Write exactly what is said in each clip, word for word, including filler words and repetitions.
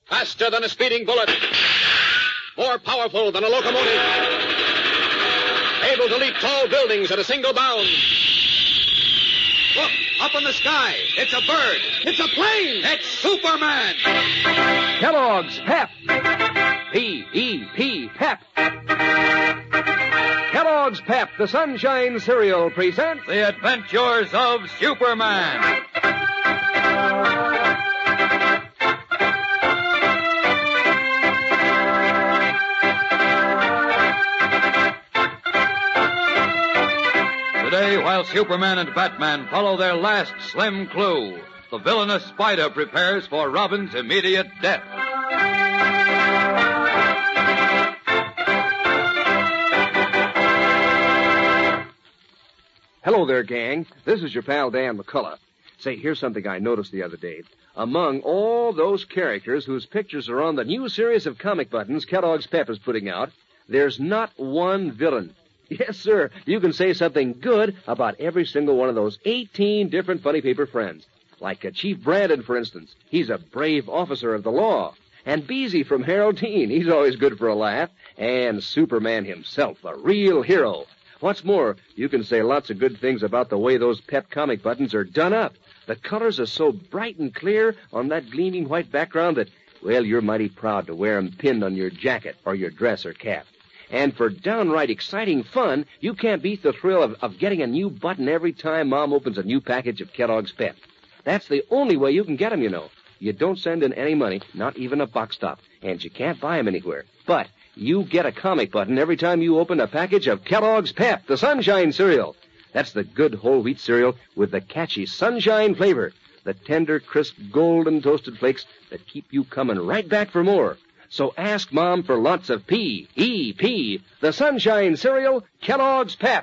Faster than a speeding bullet. More powerful than a locomotive. Able to leap tall buildings at a single bound. Look, up in the sky. It's a bird. It's a plane. It's Superman. Kellogg's Pep. P E P, Pep. Kellogg's Pep, the Sunshine Cereal, presents The Adventures of Superman. Today, while Superman and Batman follow their last slim clue, the villainous Spider prepares for Robin's immediate death. Hello there, gang. This is your pal Dan McCullough. Say, here's something I noticed the other day. Among all those characters whose pictures are on the new series of comic buttons Kellogg's Pep is putting out, there's not one villain. Yes, sir, you can say something good about every single one of those eighteen different funny paper friends. Like uh, Chief Brandon, for instance. He's a brave officer of the law. And Beezy from Harold Dean. He's always good for a laugh. And Superman himself, a real hero. What's more, you can say lots of good things about the way those Pep comic buttons are done up. The colors are so bright and clear on that gleaming white background that, well, you're mighty proud to wear 'em pinned on your jacket or your dress or cap. And for downright exciting fun, you can't beat the thrill of, of getting a new button every time Mom opens a new package of Kellogg's Pep. That's the only way you can get 'em, you know. You don't send in any money, not even a box top, and you can't buy 'em anywhere. But you get a comic button every time you open a package of Kellogg's Pep, the Sunshine Cereal. That's the good whole wheat cereal with the catchy sunshine flavor, the tender, crisp, golden toasted flakes that keep you coming right back for more. So ask Mom for lots of P E P, the Sunshine Cereal, Kellogg's Pep.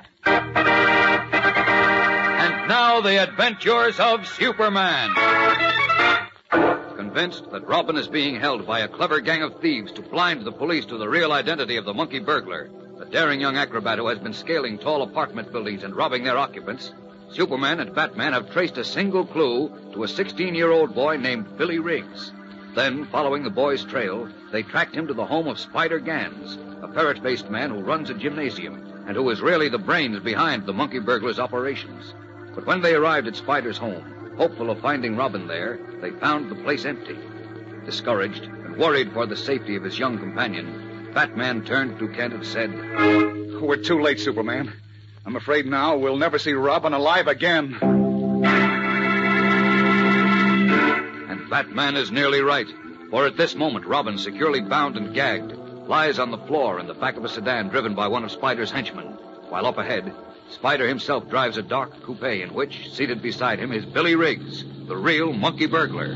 And now the adventures of Superman. Convinced that Robin is being held by a clever gang of thieves to blind the police to the real identity of the monkey burglar, the daring young acrobat who has been scaling tall apartment buildings and robbing their occupants, Superman and Batman have traced a single clue to a sixteen-year-old boy named Billy Riggs. Then, following the boy's trail, they tracked him to the home of Spider Gans, a ferret-faced man who runs a gymnasium and who is really the brains behind the monkey burglar's operations. But when they arrived at Spider's home, hopeful of finding Robin there, they found the place empty. Discouraged and worried for the safety of his young companion, Batman turned to Kent and said, "We're too late, Superman. I'm afraid now we'll never see Robin alive again." And Batman is nearly right, for at this moment Robin, securely bound and gagged, lies on the floor in the back of a sedan driven by one of Spider's henchmen, while up ahead, Spider himself drives a dark coupe in which, seated beside him, is Billy Riggs, the real monkey burglar.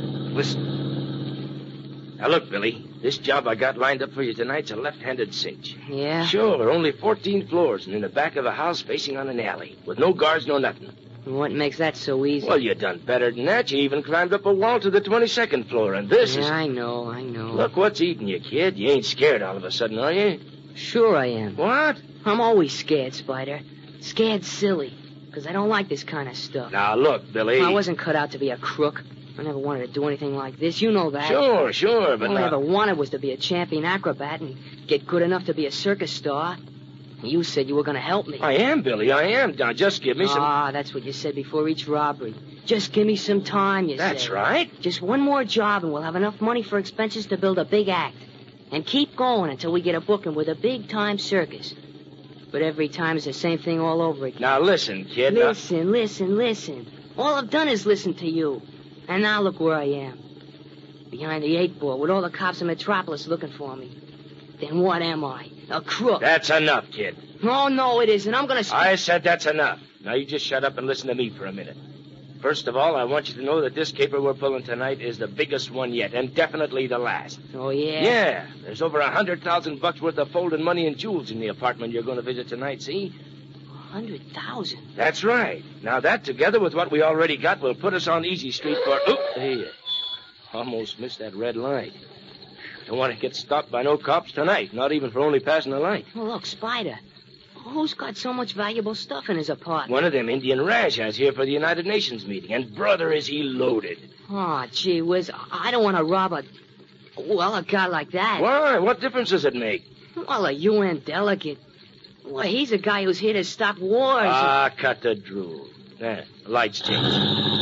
Listen. Now, look, Billy, this job I got lined up for you tonight's a left-handed cinch. Yeah? Sure, only fourteen floors and in the back of a house facing on an alley, with no guards, no nothing. What makes that so easy? Well, you done better than that. You even climbed up a wall to the twenty-second floor, and this yeah, is... I know, I know. Look what's eating you, kid. You ain't scared all of a sudden, are you? Sure I am. What? I'm always scared, Spider. Scared silly, because I don't like this kind of stuff. Now, look, Billy. I wasn't cut out to be a crook. I never wanted to do anything like this. You know that. Sure, sure, but All I now... ever wanted was to be a champion acrobat and get good enough to be a circus star. You said you were going to help me. I am, Billy, I am. Now, just give me some... Ah, that's what you said before each robbery. Just give me some time, you That's said. right. Just one more job and we'll have enough money for expenses to build a big act. And keep going until we get a booking with a big-time circus. But every time it's the same thing all over again. Now, listen, kid. Listen, now... listen, listen. All I've done is listen to you. And now look where I am. Behind the eight ball with all the cops in Metropolis looking for me. Then what am I? A crook. That's enough, kid. Oh, no, it isn't. I'm going to... I said that's enough. Now, you just shut up and listen to me for a minute. First of all, I want you to know that this caper we're pulling tonight is the biggest one yet, and definitely the last. Oh, yeah? Yeah. There's over a hundred thousand bucks worth of folding money and jewels in the apartment you're going to visit tonight, see? A hundred thousand? That's right. Now, that together with what we already got will put us on Easy Street for... Oop, there. Almost missed that red light. Don't want to get stopped by no cops tonight, not even for only passing a light. Oh, look, Spider. Who's got so much valuable stuff in his apartment? One of them Indian Rajas here for the United Nations meeting, and brother, is he loaded. Oh, gee whiz, I don't want to rob a... Well, a guy like that. Why? What difference does it make? Well, a U N delegate. Well, he's a guy who's here to stop wars. Ah, cut the drool. There, the lights changed.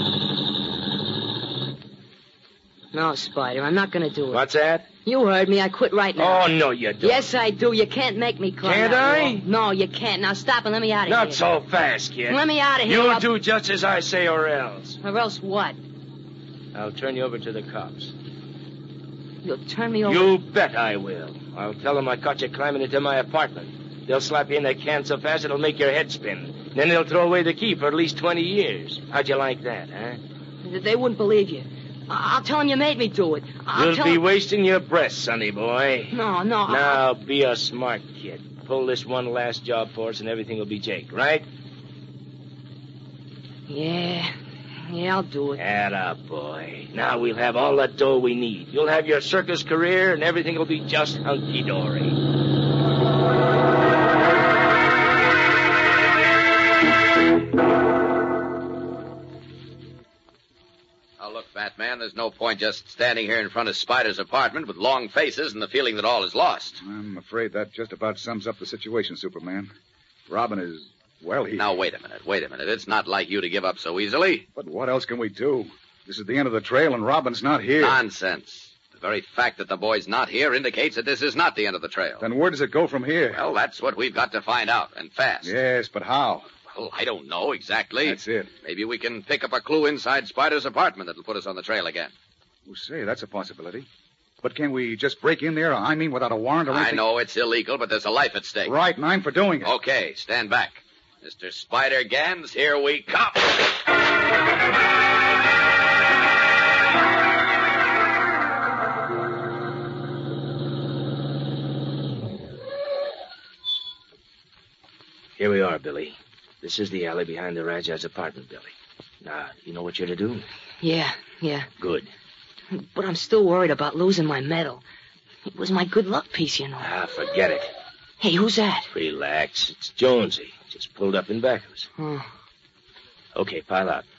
No, Spider, I'm not going to do it. What's that? You heard me. I quit right now. Oh, no, you don't. Yes, I do. You can't make me climb Can't that I? wall. No, you can't. Now stop and let me out of here. Not so fast, kid. Let me out of here. You'll I'll- do just as I say or else. Or else what? I'll turn you over to the cops. You'll turn me over. You bet I will. I'll tell them I caught you climbing into my apartment. They'll slap you in the can so fast it'll make your head spin. Then they'll throw away the key for at least twenty years. How'd you like that, huh? They wouldn't believe you. I- I'll tell them you made me do it. I'll You'll tell be 'em- wasting your breath, sonny boy. No, no. I- Now, be a smart kid. Pull this one last job for us and everything will be jake, right? Yeah. Yeah, I'll do it. Atta boy. Now we'll have all the dough we need. You'll have your circus career and everything will be just hunky-dory. Now, look, Batman, there's no point just standing here in front of Spider's apartment with long faces and the feeling that all is lost. I'm afraid that just about sums up the situation, Superman. Robin is, well, he... Now, wait a minute, wait a minute. It's not like you to give up so easily. But what else can we do? This is the end of the trail, and Robin's not here. Nonsense. The very fact that the boy's not here indicates that this is not the end of the trail. Then where does it go from here? Well, that's what we've got to find out, and fast. Yes, but how? Well, I don't know exactly. That's it. Maybe we can pick up a clue inside Spider's apartment that'll put us on the trail again. Oh, say, that's a possibility. But can we just break in there, I mean, without a warrant or I anything? know it's illegal, but there's a life at stake. Right, and I'm for doing it. Okay, stand back. Mister Spider Gans, here we come. Here we are, Billy. This is the alley behind the Rajah's apartment, Billy. Now, you know what you're to do? Yeah, yeah. Good. But I'm still worried about losing my medal. It was my good luck piece, you know. Ah, forget it. Hey, who's that? Relax. It's Jonesy. Just pulled up in back of us. Oh. Okay, pile out.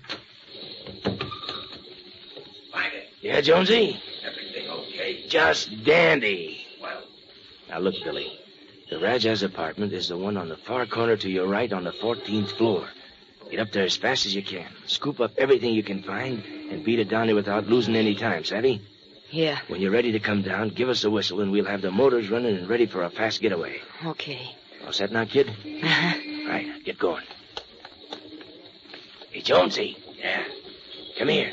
Yeah, Jonesy? Everything okay? Just dandy. Well, Now, look, Billy. The Rajah's apartment is the one on the far corner to your right on the fourteenth floor. Get up there as fast as you can. Scoop up everything you can find and beat it down there without losing any time, savvy? Yeah, When you're ready to come down, give us a whistle and we'll have the motors running and ready for a fast getaway. okay. All set now, kid? Uh-huh. Right, get going. Hey, Jonesy. Yeah? Come here.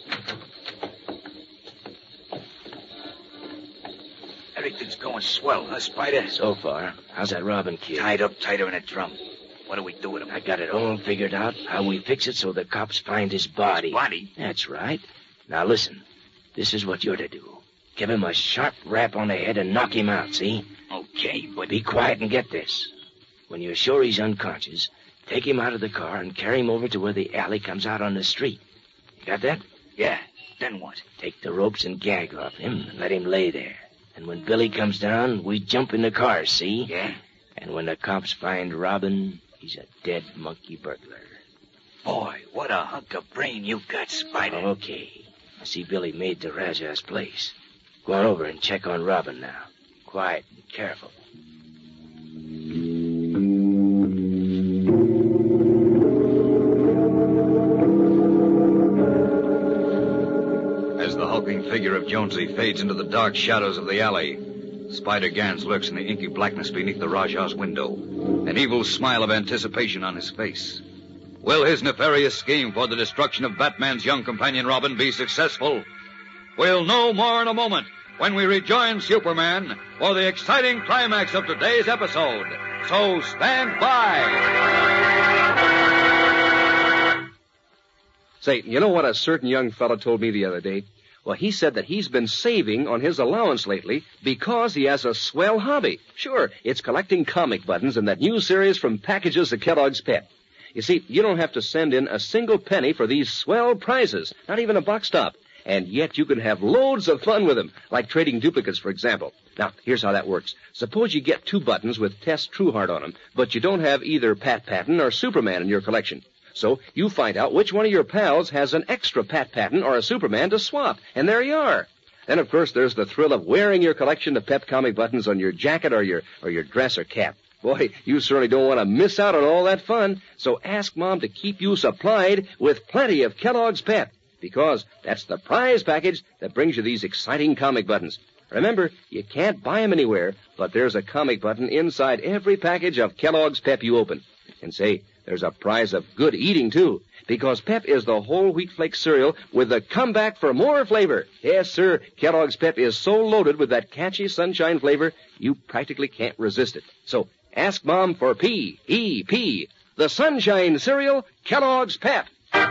Everything's going swell, huh, Spider? So far. How's that Robin kid? Tied up tighter in a drum. What do we do with him? I got it all figured out, how we fix it so the cops find his body. Body? That's right. Now listen, this is what you're to do. Give him a sharp rap on the head and knock him out, see? Okay, but Be quiet and get this. When you're sure he's unconscious, take him out of the car and carry him over to where the alley comes out on the street. You got that? yeah. Then what? Take the ropes and gag off him and let him lay there. And when Billy comes down, we jump in the car, see? Yeah? And when the cops find Robin, he's a dead monkey burglar. Boy, what a hunk of brain you got, Spider. Okay. I see Billy made to Rajah's place. Go on over and check on Robin now. Quiet and careful. As the hulking figure of Jonesy fades into the dark shadows of the alley, Spider Gans lurks in the inky blackness beneath the Rajah's window, an evil smile of anticipation on his face. Will his nefarious scheme for the destruction of Batman's young companion Robin be successful? We'll know more in a moment when we rejoin Superman for the exciting climax of today's episode. So stand by. Say, you know what a certain young fellow told me the other day? Well, he said that he's been saving on his allowance lately because he has a swell hobby. Sure, it's collecting comic buttons in that new series from Packages of Kellogg's Pep. You see, you don't have to send in a single penny for these swell prizes, not even a box top. And yet you can have loads of fun with them, like trading duplicates, for example. Now, here's how that works. Suppose you get two buttons with Tess Trueheart on them, but you don't have either Pat Patton or Superman in your collection. So you find out which one of your pals has an extra Pat Patton or a Superman to swap, and there you are. Then, of course, there's the thrill of wearing your collection of Pep comic buttons on your jacket or your or your dress or cap. Boy, you certainly don't want to miss out on all that fun. So ask Mom to keep you supplied with plenty of Kellogg's Pep, because that's the prize package that brings you these exciting comic buttons. Remember, you can't buy them anywhere, but there's a comic button inside every package of Kellogg's Pep you open. And say, there's a prize of good eating, too, because Pep is the whole wheat flake cereal with a comeback for more flavor. Yes, sir, Kellogg's Pep is so loaded with that catchy sunshine flavor, you practically can't resist it. So ask Mom for P E P, the sunshine cereal, Kellogg's Pep.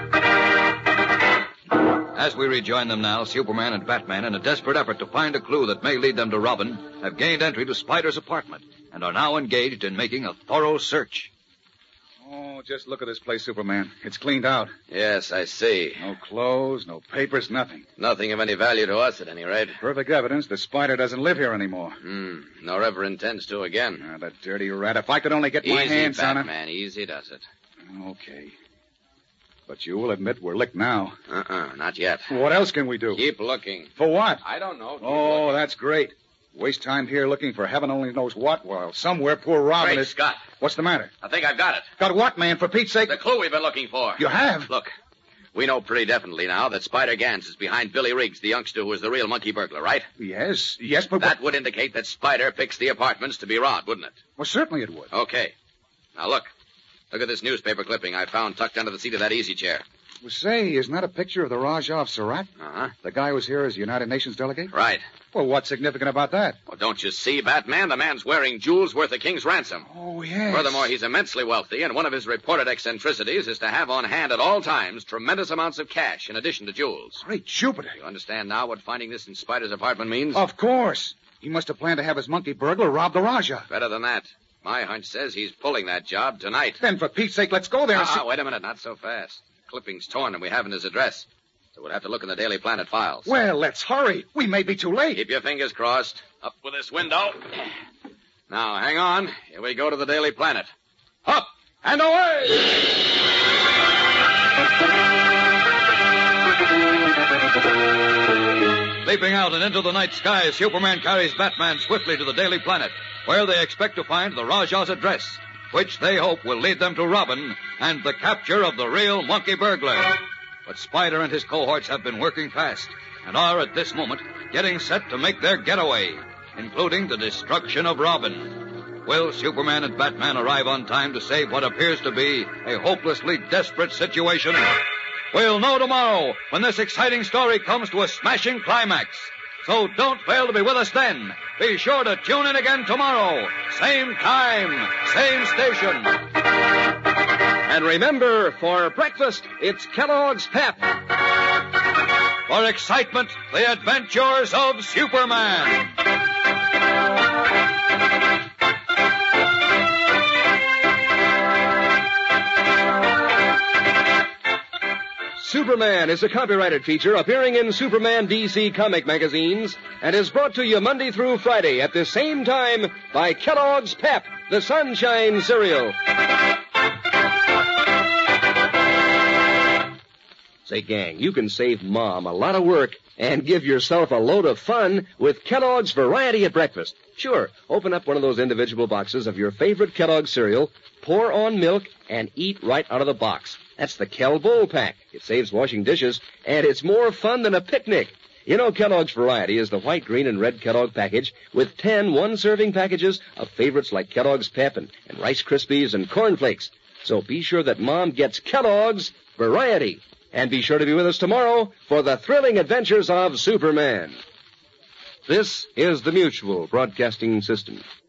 As we rejoin them now, Superman and Batman, in a desperate effort to find a clue that may lead them to Robin, have gained entry to Spider's apartment and are now engaged in making a thorough search. Oh, just look at this place, Superman. It's cleaned out. Yes, I see. No clothes, no papers, nothing. Nothing of any value to us, at any rate. Perfect evidence the Spider doesn't live here anymore. Hmm. Nor ever intends to again. Ah, that dirty rat. If I could only get Easy, my hands on him. Batman. Easy does it. Okay. But you will admit we're licked now. Uh-uh. Not yet. What else can we do? Keep looking. For what? I don't know. Keep Oh, looking. that's great. Waste time here looking for heaven only knows what, while somewhere poor Robin Great is... Scott. What's the matter? I think I've got it. Got what, man? For Pete's sake? The clue we've been looking for. You have? Look, we know pretty definitely now that Spider Gans is behind Billy Riggs, the youngster who was the real monkey burglar, right? Yes, yes, but... That would indicate that Spider picks the apartments to be robbed, wouldn't it? Well, certainly it would. Okay. Now look. Look at this newspaper clipping I found tucked under the seat of that easy chair. Well, say, isn't that a picture of the Rajah of Surat? Uh-huh. The guy who was here as United Nations delegate? Right. Well, what's significant about that? Well, don't you see, Batman? The man's wearing jewels worth a king's ransom. Oh, yes. Furthermore, he's immensely wealthy, and one of his reported eccentricities is to have on hand at all times tremendous amounts of cash in addition to jewels. Great Jupiter. You understand now what finding this in Spider's apartment means? Of course. He must have planned to have his monkey burglar rob the Rajah. Better than that. My hunch says he's pulling that job tonight. Then, for Pete's sake, let's go there and Ah, see... wait a minute. Not so fast. The clipping's torn, and we haven't his address. So we'll have to look in the Daily Planet files. Well, let's hurry. We may be too late. Keep your fingers crossed. Up with this window. Now, hang on. Here we go to the Daily Planet. Up and away! Leaping out and into the night sky, Superman carries Batman swiftly to the Daily Planet, where they expect to find the Rajah's address, which they hope will lead them to Robin and the capture of the real monkey burglar. But Spider and his cohorts have been working fast and are at this moment getting set to make their getaway, including the destruction of Robin. Will Superman and Batman arrive on time to save what appears to be a hopelessly desperate situation? We'll know tomorrow when this exciting story comes to a smashing climax. So don't fail to be with us then. Be sure to tune in again tomorrow. Same time, same station. And remember, for breakfast, it's Kellogg's Pep. For excitement, the adventures of Superman. Superman is a copyrighted feature appearing in Superman D C comic magazines and is brought to you Monday through Friday at the same time by Kellogg's Pep, the Sunshine Cereal. Say, gang, you can save Mom a lot of work and give yourself a load of fun with Kellogg's Variety at breakfast. Sure, open up one of those individual boxes of your favorite Kellogg's cereal, pour on milk, and eat right out of the box. That's the Kel Bowl Pack. It saves washing dishes, and it's more fun than a picnic. You know, Kellogg's Variety is the white, green, and red Kellogg package with ten one-serving packages of favorites like Kellogg's Pep and, and Rice Krispies and Corn Flakes. So be sure that Mom gets Kellogg's Variety. And be sure to be with us tomorrow for the thrilling adventures of Superman. This is the Mutual Broadcasting System.